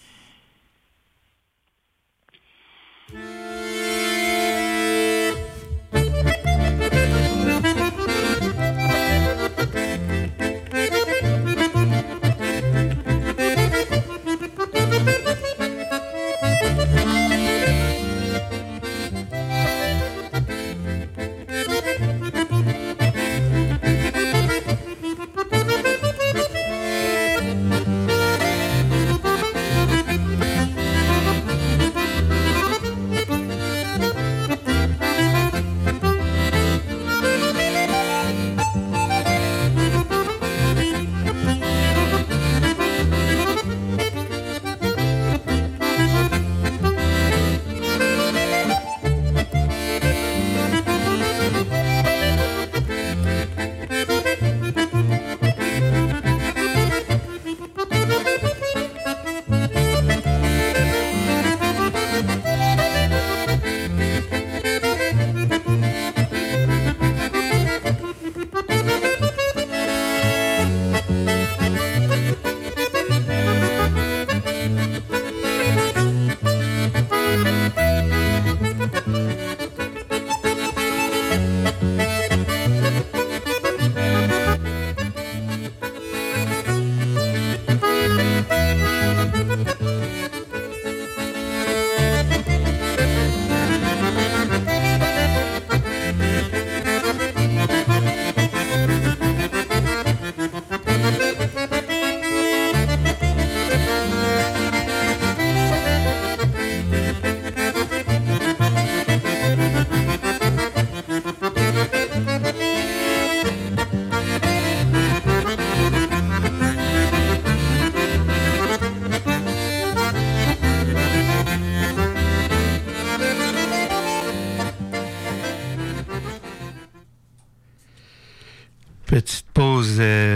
Petite pause euh,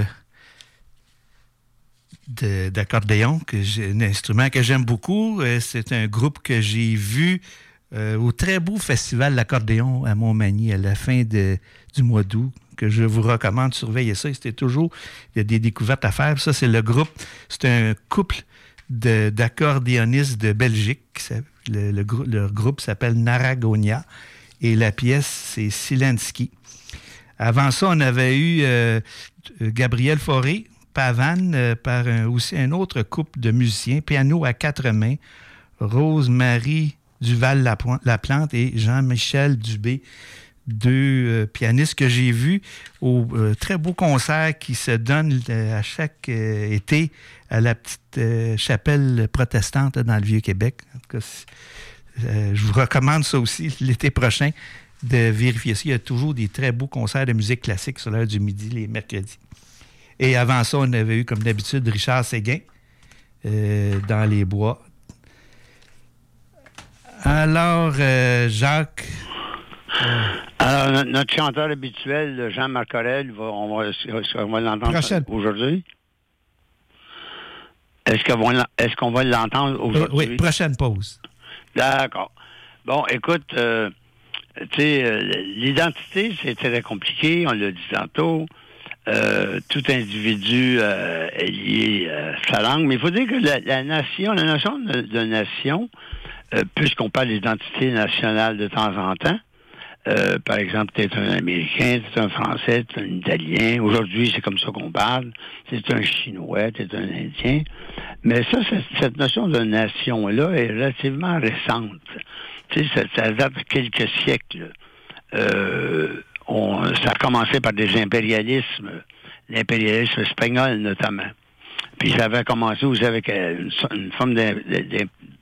de, d'accordéon, que j'ai, un instrument que j'aime beaucoup. Euh, c'est un groupe que j'ai vu euh, au très beau festival d'accordéon à Montmagny à la fin de, du mois d'août, que je vous recommande de surveiller ça. C'était toujours, il y a des découvertes à faire. Ça, c'est le groupe, c'est un couple de, d'accordéonistes de Belgique. Le, le, le groupe s'appelle Naragonia et la pièce, c'est Silenski. Avant ça, on avait eu euh, Gabriel Fauré, Pavane, euh, par un, aussi un autre couple de musiciens, piano à quatre mains, Rose-Marie Duval-Laplante et Jean-Michel Dubé, deux euh, pianistes que j'ai vus au euh, très beau concert qui se donne euh, à chaque euh, été à la petite euh, chapelle protestante là, dans le Vieux-Québec. En tout cas, euh, je vous recommande ça aussi l'été prochain, de vérifier ça. Il y a toujours des très beaux concerts de musique classique sur l'heure du midi, les mercredis. Et avant ça, on avait eu, comme d'habitude, Richard Séguin euh, dans les bois. Alors, euh, Jacques... Euh, Alors, notre chanteur habituel, Jean-Marc Aurel, va, on, va, on va l'entendre prochaine. aujourd'hui. Est-ce qu'on va, est-ce qu'on va l'entendre aujourd'hui? Oui, prochaine pause. D'accord. Bon, écoute... Euh, Tu sais, euh, l'identité, c'est très compliqué, on l'a dit tantôt. Euh, tout individu euh, est lié à sa langue. Mais il faut dire que la, la nation, la notion de, de nation, euh, puisqu'on parle d'identité nationale de temps en temps, euh, par exemple, tu es un Américain, tu es un Français, tu es un Italien. Aujourd'hui, c'est comme ça qu'on parle. Tu es un Chinois, tu es un Indien. Mais ça, cette, cette notion de nation-là est relativement récente. Tu sais, ça, ça date de quelques siècles. Euh, on, ça a commencé par des impérialismes, l'impérialisme espagnol notamment. Puis ça avait commencé aussi avec une, une forme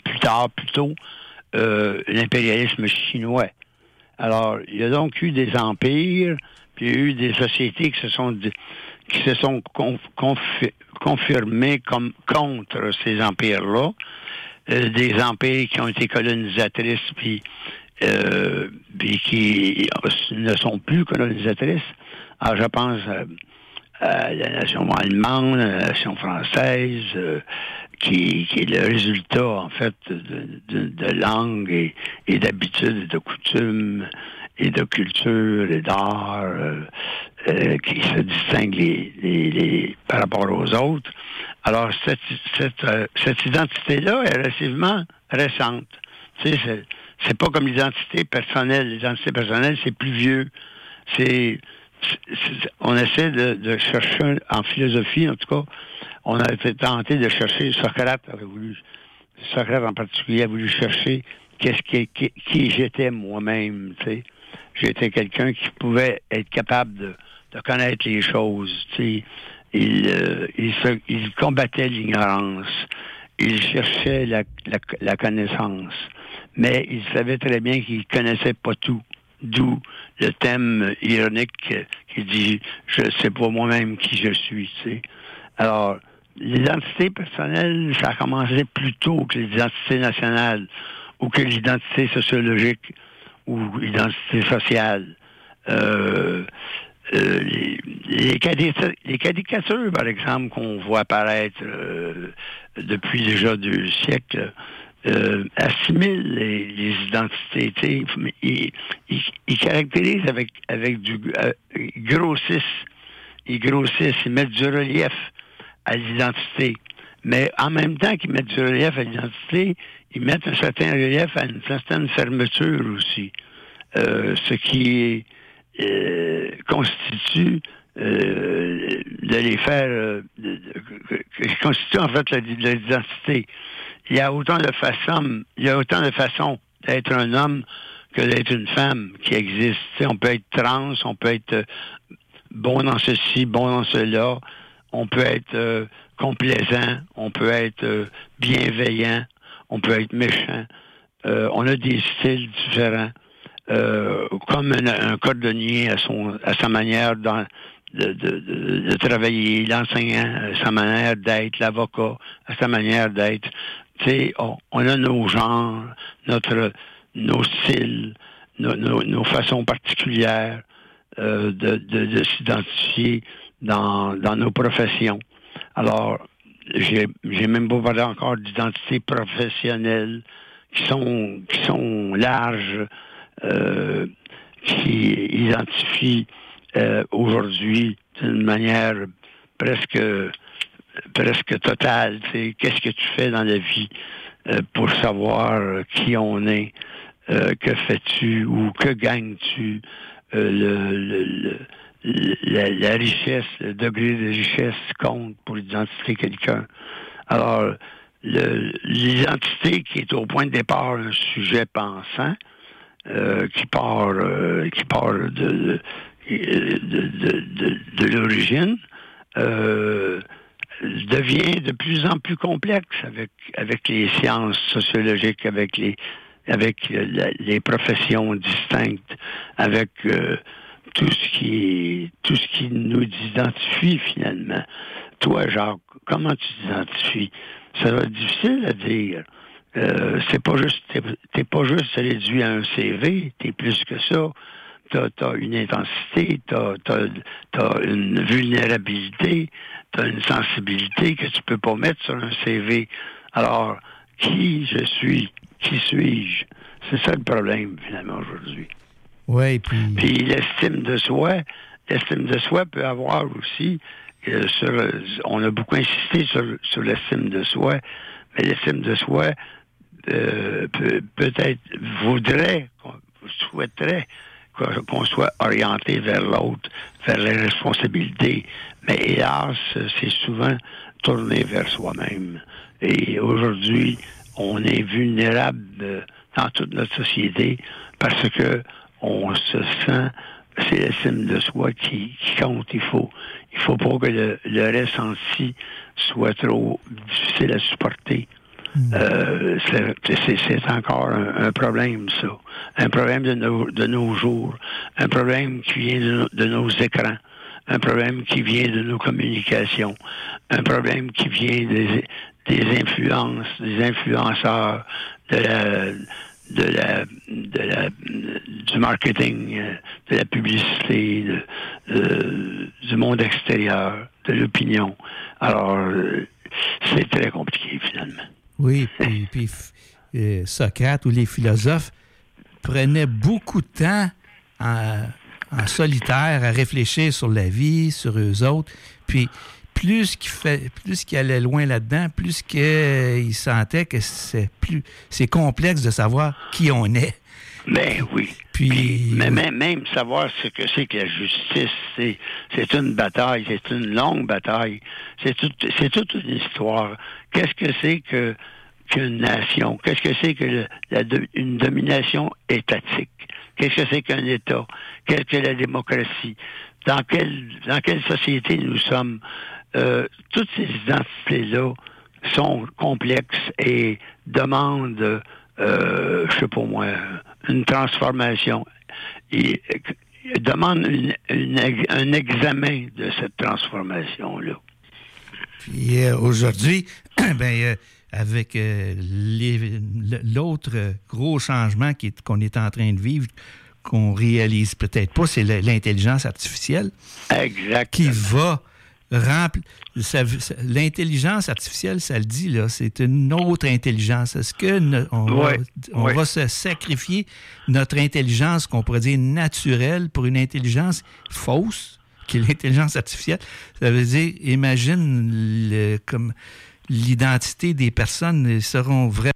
plus tard, plus tôt, euh, l'impérialisme chinois. Alors, il y a donc eu des empires, puis il y a eu des sociétés qui se sont qui se sont conf, confi, confirmées comme contre ces empires-là, euh, des empires qui ont été colonisatrices, puis, euh, puis qui ne sont plus colonisatrices. Alors, je pense euh, à la nation allemande, à la nation française, euh, qui, qui est le résultat, en fait, de, de, de langue et, et d'habitudes et de coutumes et de culture et d'art euh, euh, qui se distinguent les, les, les, par rapport aux autres. Alors, cette, cette, euh, cette identité-là est relativement récente. Tu sais, c'est, c'est pas comme l'identité personnelle. L'identité personnelle, c'est plus vieux. C'est... C'est, on essaie de, de chercher, en philosophie en tout cas, on a été tenté de chercher, Socrate avait voulu, Socrate en particulier a voulu chercher qu'est-ce qui, qui, qui j'étais moi-même, tu sais. J'étais quelqu'un qui pouvait être capable de, de connaître les choses, tu sais. Il, euh, il, se, il combattait l'ignorance, il cherchait la, la, la connaissance, mais il savait très bien qu'il connaissait pas tout. D'où le thème ironique qui dit « Je ne sais pas moi-même qui je suis ». Tu sais. Alors, l'identité personnelle, ça a commencé plus tôt que l'identité nationale ou que l'identité sociologique ou l'identité sociale. Euh, euh, les, les, caricatures, les caricatures, par exemple, qu'on voit apparaître euh, depuis déjà deux siècles, Euh, assimile les, les identités, tu sais, ils, ils, ils caractérisent avec avec du euh, ils grossissent, ils grossissent, ils mettent du relief à l'identité. Mais en même temps qu'ils mettent du relief à l'identité, ils mettent un certain relief à une certaine fermeture aussi. Euh, ce qui euh, constitue euh, de les faire euh, de, de, de, constitue en fait l'identité. Il y a autant de façons, il y a autant de façons d'être un homme que d'être une femme qui existent. Tu sais, on peut être trans, on peut être bon dans ceci, bon dans cela, on peut être euh, complaisant, on peut être euh, bienveillant, on peut être méchant. Euh, on a des styles différents. Euh, comme un, un cordonnier à son à sa manière dans, de, de, de, de travailler, l'enseignant à sa manière d'être, l'avocat à sa manière d'être. Tu sais, on, on a nos genres, notre, nos styles, nos, nos, nos façons particulières euh, de, de, de s'identifier dans, dans nos professions. Alors, j'ai, j'ai même pas parlé encore d'identité professionnelle qui sont, qui sont larges, euh, qui identifient euh, aujourd'hui d'une manière presque presque totale, tu sais, qu'est-ce que tu fais dans la vie euh, pour savoir euh, qui on est, euh, que fais-tu ou que gagnes-tu, euh, le, le, le, la, la richesse, le degré de richesse compte pour l'identité de quelqu'un. Alors, le, l'identité qui est au point de départ un sujet pensant, euh, qui part euh, qui part de, de, de, de, de, de l'origine, euh, devient de plus en plus complexe avec avec les sciences sociologiques, avec les avec la, les professions distinctes, avec euh, tout ce qui tout ce qui nous identifie finalement. Toi, Jacques, comment tu t'identifies? Ça va être difficile à dire. Euh, c'est pas juste t'es, t'es pas juste réduit à un C V, t'es plus que ça. T'as, t'as une intensité, t'as, t'as, t'as une vulnérabilité, t'as une sensibilité que tu peux pas mettre sur un C V. Alors, qui je suis? Qui suis-je? C'est ça le problème, finalement, aujourd'hui. Oui, puis... Puis l'estime de soi, l'estime de soi peut avoir aussi, euh, sur, on a beaucoup insisté sur, sur l'estime de soi, mais l'estime de soi euh, peut, peut-être voudrait, souhaiterait qu'on soit orienté vers l'autre, vers les responsabilités. Mais hélas, c'est souvent tourné vers soi-même. Et aujourd'hui, on est vulnérable dans toute notre société parce que on se sent, c'est l'estime de soi qui, qui compte. Il faut, il faut pas que le, le ressenti soit trop difficile à supporter. Mmh. Euh, c'est, c'est, c'est encore un, un problème, ça. Un problème de nos, de nos jours. Un problème qui vient de, no, de nos écrans. Un problème qui vient de nos communications. Un problème qui vient des, des influences, des influenceurs, de la... de la, de la du marketing, de la publicité, de, de, du monde extérieur, de l'opinion. Alors, c'est très compliqué, finalement. Oui, puis, puis euh, Socrate ou les philosophes prenaient beaucoup de temps en, en solitaire à réfléchir sur la vie, sur eux autres. Puis, plus qu'ils fait, plus qu'ils allaient loin là-dedans, plus qu'ils euh, sentaient que c'est plus c'est complexe de savoir qui on est. Ben oui. Puis, Puis mais même, même savoir ce que c'est que la justice, c'est, c'est une bataille, c'est une longue bataille. C'est, tout, c'est toute une histoire. Qu'est-ce que c'est que qu'une nation? Qu'est-ce que c'est que le, la, une domination étatique? Qu'est-ce que c'est qu'un État? Qu'est-ce que la démocratie? Dans quelle, dans quelle société nous sommes? Euh, toutes ces identités-là sont complexes et demandent, euh, je sais pas moi, une transformation. Et, et demandent une, une, un examen de cette transformation-là. Puis euh, aujourd'hui, ben, euh, avec euh, les, l'autre gros changement qui est, qu'on est en train de vivre, qu'on réalise peut-être pas, c'est l'intelligence artificielle. Exactement. Qui va remplir... L'intelligence artificielle, ça le dit, là, c'est une autre intelligence. Est-ce qu'on on ouais, va, on ouais. va se sacrifier notre intelligence, qu'on pourrait dire naturelle, pour une intelligence fausse, qui est l'intelligence artificielle? Ça veut dire, imagine le, comme l'identité des personnes seront vraies.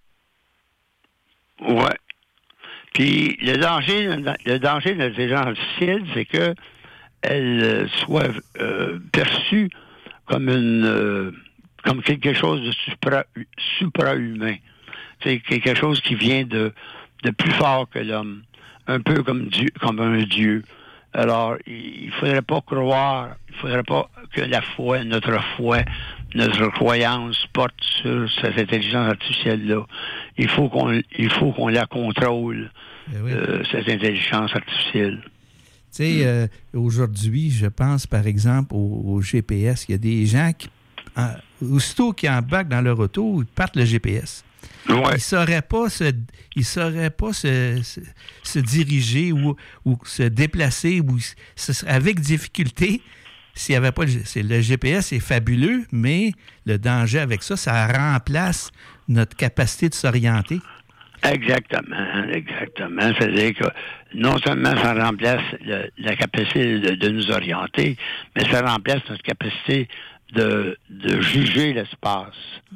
Ouais. Puis le danger, le danger de l'intelligence artificielle, c'est que elle soit euh, perçue comme une euh, comme quelque chose de supra, supra-humain. C'est quelque chose qui vient de, de plus fort que l'homme. Un peu comme Dieu, comme un Dieu. Alors, il ne faudrait pas croire, il ne faudrait pas que la foi, notre foi, notre croyance porte sur cette intelligence artificielle-là. Il faut qu'on, il faut qu'on la contrôle, eh oui. euh, cette intelligence artificielle. Tu sais, euh, aujourd'hui, je pense, par exemple, au, au G P S. Il y a des gens qui, en, aussitôt qu'ils embarquent dans leur auto, ils partent le G P S. Ouais. Ils ne sauraient pas, se, ils sauraient pas se, se, se diriger ou, ou se déplacer ou, se, avec difficulté s'il n'y avait pas... Le, c'est, le G P S est fabuleux, mais le danger avec ça, ça remplace notre capacité de s'orienter. Exactement, exactement. C'est-à-dire que non seulement ça remplace le, la capacité de, de nous orienter, mais ça remplace notre capacité de, de juger l'espace.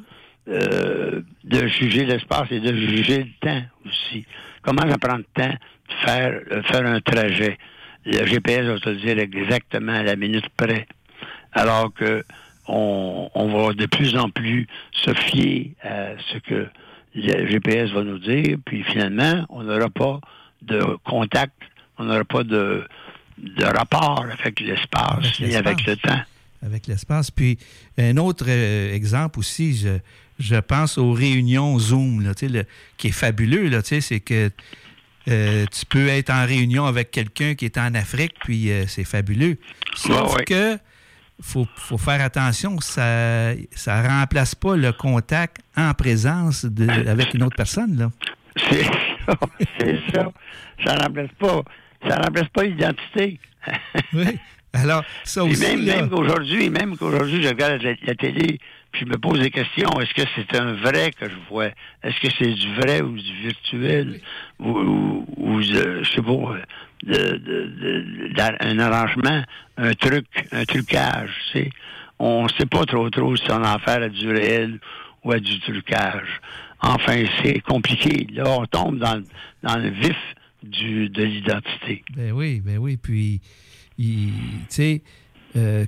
Euh, de juger l'espace et de juger le temps aussi. Comment ça prend le temps de faire, de faire un trajet? Le G P S va te le dire exactement à la minute près. Alors que on, on va de plus en plus se fier à ce que le G P S va nous dire, puis finalement, on n'aura pas de contact, on n'aura pas de, de rapport avec l'espace, avec ni l'espace. Avec le temps. Avec l'espace. Puis, un autre euh, exemple aussi, je, je pense aux réunions Zoom, là, le, qui est fabuleux, là, c'est que euh, tu peux être en réunion avec quelqu'un qui est en Afrique, puis euh, c'est fabuleux. Sauf ouais, ouais. que faut, faut faire attention, ça ça remplace pas le contact en présence de, avec une autre personne, là. C'est ça, c'est ça. Ça remplace pas, ça remplace pas l'identité. Oui. Alors, ça aussi. Même, là... même qu'aujourd'hui, même qu'aujourd'hui, je regarde la, la télé, puis je me pose des questions. Est-ce que c'est un vrai que je vois? Est-ce que c'est du vrai ou du virtuel? Oui. Ou, ou, ou de, je sais pas, de, de, de, de, un arrangement, un truc, un trucage, tu sais. On sait pas trop trop si on a affaire à du réel ou à du trucage. Enfin, c'est compliqué. Là, on tombe dans, dans le vif du, de l'identité. Ben oui, ben oui. Puis, tu sais, euh,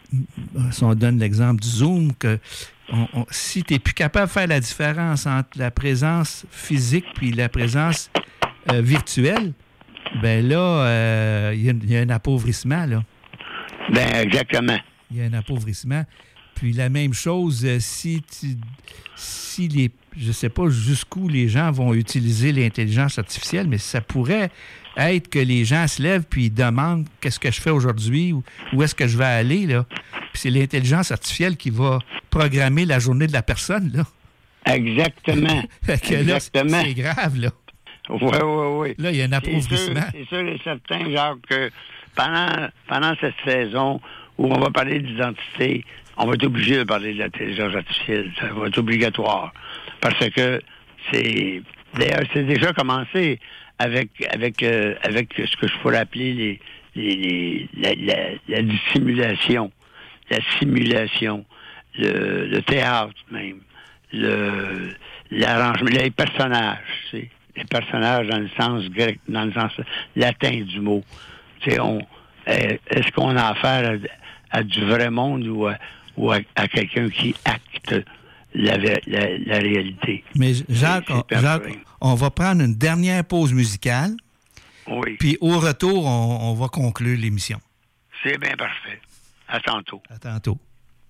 si on donne l'exemple du Zoom, que on, on, si tu n'es plus capable de faire la différence entre la présence physique puis la présence euh, virtuelle, ben là, il euh, y, y a un appauvrissement, là. Ben, exactement. Il y a un appauvrissement. Puis la même chose, euh, si, tu, si les, je ne sais pas jusqu'où les gens vont utiliser l'intelligence artificielle, mais ça pourrait être que les gens se lèvent puis ils demandent qu'est-ce que je fais aujourd'hui, ou où est-ce que je vais aller, là. Puis c'est l'intelligence artificielle qui va programmer la journée de la personne, là. Exactement. que Exactement. Là, c'est grave, là. Oui, oui, oui. Là, il y a un appauvrissement. C'est sûr, c'est sûr et certain, Jacques, que pendant, pendant cette saison où on va parler d'identité, on va être obligé de parler de l'intelligence artificielle. Ça va être obligatoire. Parce que c'est... D'ailleurs, c'est déjà commencé avec avec euh, avec ce que je pourrais appeler les, les, les la, la, la dissimulation, la simulation, le, le théâtre même, le l'arrangement, les personnages, tu sais, les personnages dans le sens grec, dans le sens latin du mot. Tu sais, on est-ce qu'on a affaire à, à du vrai monde ou à, ou à, à quelqu'un qui acte la, la, la réalité? Mais Jacques, c'est, c'est on, Jacques on va prendre une dernière pause musicale. Oui. Puis au retour, on, on va conclure l'émission. C'est bien parfait. À tantôt. À tantôt.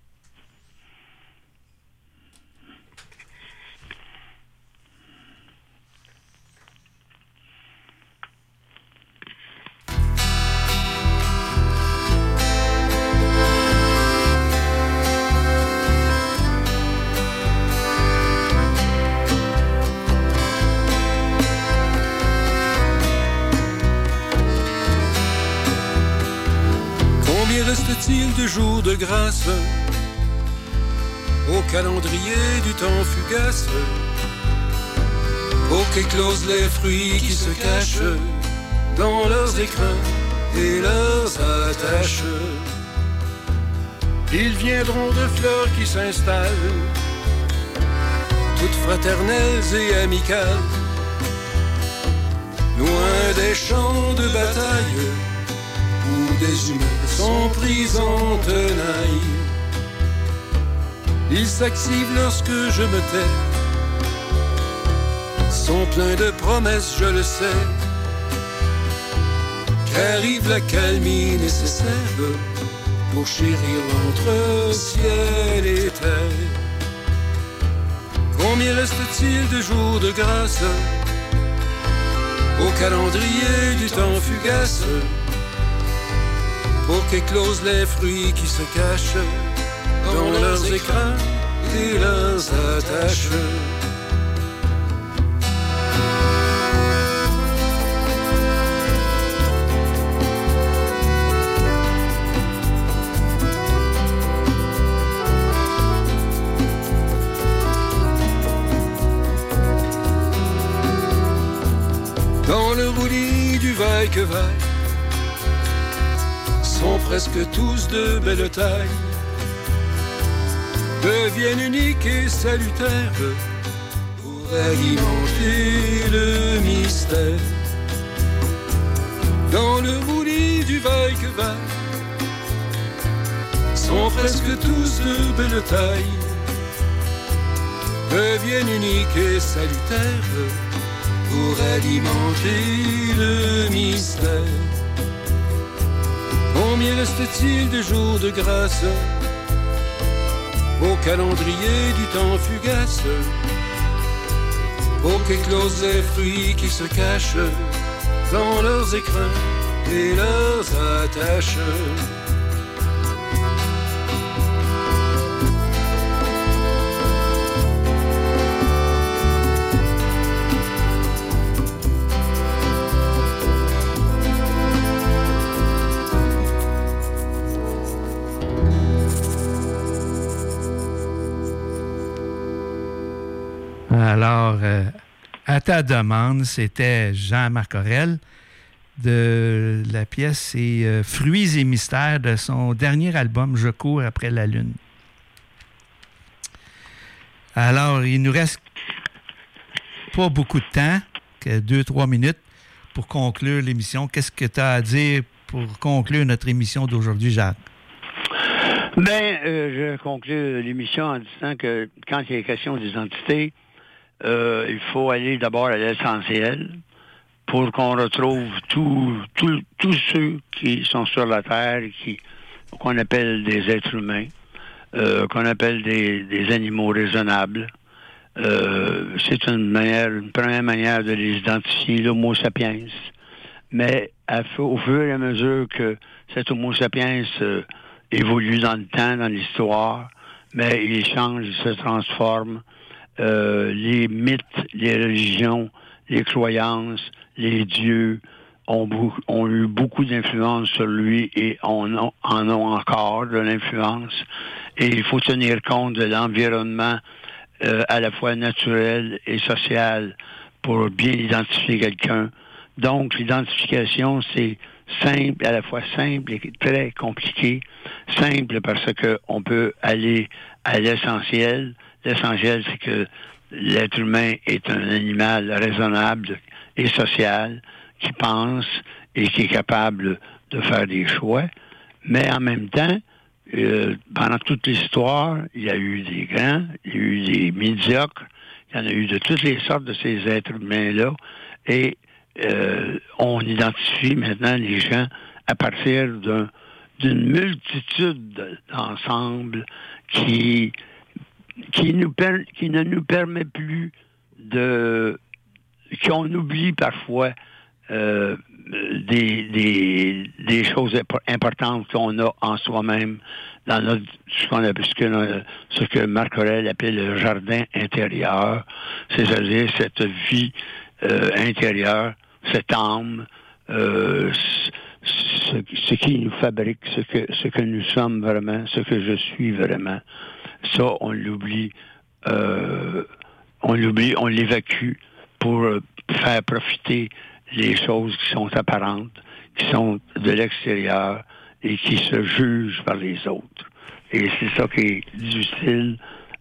Reste-t-il de jours de grâce au calendrier du temps fugace pour qu'éclosent les fruits qui se cachent dans leurs écrins et leurs attaches? Ils viendront de fleurs qui s'installent, toutes fraternelles et amicales, loin des champs de bataille où des humains sont pris en tenaille. Ils s'activent lorsque je me tais, sont pleins de promesses, je le sais, qu'arrive la calmie nécessaire pour chérir l'entre ciel et terre. Combien reste-t-il de jours de grâce au calendrier du temps fugace pour qu'éclosent les fruits qui se cachent dans leurs écrins et leurs attaches? Dans le roulis du vaille-que-vaille sont presque tous de belle taille, deviennent uniques et salutaires pour alimenter le mystère. Dans le roulis du vaille-que-vaille sont presque tous de belle taille, deviennent uniques et salutaires pour alimenter le mystère. Combien reste-t-il de jours de grâce au calendrier du temps fugace pour qu'éclosent les fruits qui se cachent dans leurs écrins et leurs attaches? Alors, euh, à ta demande, c'était Jean-Marc Aurel de la pièce c'est euh, Fruits et mystères de son dernier album Je cours après la lune. Alors, il nous reste pas beaucoup de temps, que deux, trois minutes pour conclure l'émission. Qu'est-ce que tu as à dire pour conclure notre émission d'aujourd'hui, Jacques? Bien, euh, je conclue l'émission en disant que quand il y a question d'identité, Euh, il faut aller d'abord à l'essentiel pour qu'on retrouve tous tout, tout ceux qui sont sur la Terre, qui qu'on appelle des êtres humains. euh, qu'on appelle des, des animaux raisonnables. Euh, c'est une manière, une première manière de les identifier, l'Homo sapiens. Mais à, au fur et à mesure que cet Homo sapiens euh, évolue dans le temps, dans l'histoire, mais il change, il se transforme. Euh, les mythes, les religions, les croyances, les dieux ont, ont eu beaucoup d'influence sur lui et on a, en ont encore de l'influence. Et il faut tenir compte de l'environnement euh, à la fois naturel et social pour bien identifier quelqu'un. Donc, l'identification, c'est simple, à la fois simple et très compliqué. Simple parce que on peut aller à l'essentiel. L'essentiel, c'est que l'être humain est un animal raisonnable et social qui pense et qui est capable de faire des choix. Mais en même temps, euh, pendant toute l'histoire, il y a eu des grands, il y a eu des médiocres, il y en a eu de toutes les sortes de ces êtres humains-là. Et euh, on identifie maintenant les gens à partir d'un, d'une multitude d'ensembles qui... Qui, nous per, qui ne nous permet plus de... qu'on oublie parfois euh, des, des, des choses importantes qu'on a en soi-même dans notre, ce, qu'on appelle, ce, que, ce que Marc Aurèle appelle le jardin intérieur, c'est-à-dire cette vie euh, intérieure, cette âme, euh, ce, ce qui nous fabrique, ce que, ce que nous sommes vraiment, ce que je suis vraiment. Ça, on l'oublie, euh, on l'oublie, on l'évacue pour faire profiter les choses qui sont apparentes, qui sont de l'extérieur et qui se jugent par les autres. Et c'est ça qui est difficile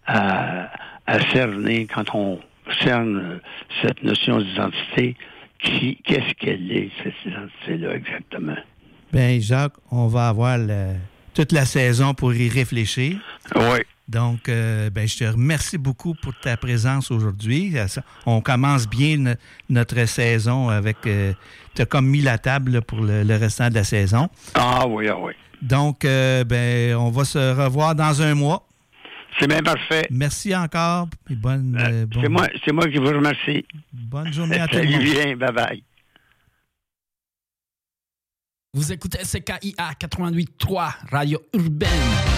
à, à cerner quand on cerne cette notion d'identité. Qui, qu'est-ce qu'elle est, cette identité-là, exactement? Bien, Jacques, on va avoir le, toute la saison pour y réfléchir. Oui. Donc, euh, ben, je te remercie beaucoup pour ta présence aujourd'hui. On commence bien no- notre saison avec... Euh, tu as comme mis la table là, pour le, le restant de la saison. Ah oui, ah oui. Donc, euh, ben, on va se revoir dans un mois. C'est bien parfait. Merci encore. Et bonne, euh, bon... c'est, moi, c'est moi qui vous remercie. Bonne journée à tout le Salut monde. bien, bye-bye. Vous écoutez C K I A quatre-vingt-huit virgule trois, Radio Urbaine.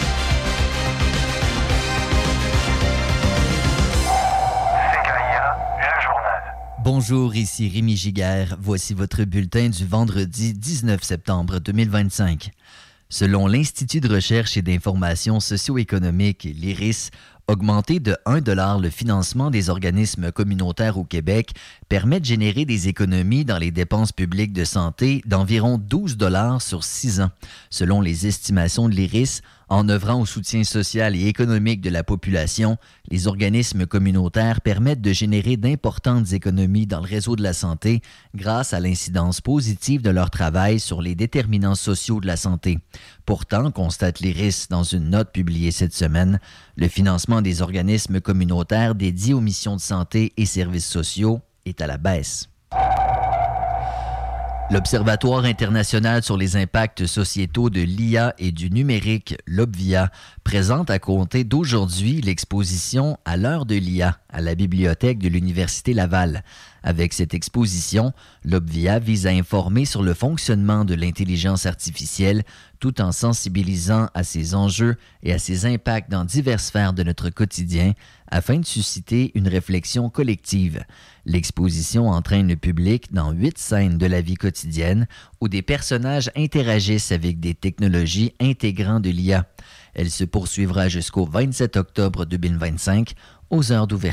Bonjour, ici Rémi Giguère. Voici votre bulletin du vendredi dix-neuf septembre deux mille vingt-cinq. Selon l'Institut de recherche et d'information socio-économique, l'I R I S, augmenter de un dollar le financement des organismes communautaires au Québec permet de générer des économies dans les dépenses publiques de santé d'environ douze dollars sur six ans. Selon les estimations de l'I R I S, en œuvrant au soutien social et économique de la population, les organismes communautaires permettent de générer d'importantes économies dans le réseau de la santé grâce à l'incidence positive de leur travail sur les déterminants sociaux de la santé. Pourtant, constate l'I R I S dans une note publiée cette semaine, le financement des organismes communautaires dédiés aux missions de santé et services sociaux est à la baisse. L'Observatoire international sur les impacts sociétaux de l'I A et du numérique, l'Obvia, présente à compter d'aujourd'hui l'exposition « À l'heure de l'I A » à la bibliothèque de l'Université Laval. Avec cette exposition, l'Obvia vise à informer sur le fonctionnement de l'intelligence artificielle tout en sensibilisant à ses enjeux et à ses impacts dans diverses sphères de notre quotidien afin de susciter une réflexion collective. L'exposition entraîne le public dans huit scènes de la vie quotidienne où des personnages interagissent avec des technologies intégrant de l'I A. Elle se poursuivra jusqu'au vingt-sept octobre deux mille vingt-cinq aux heures d'ouverture.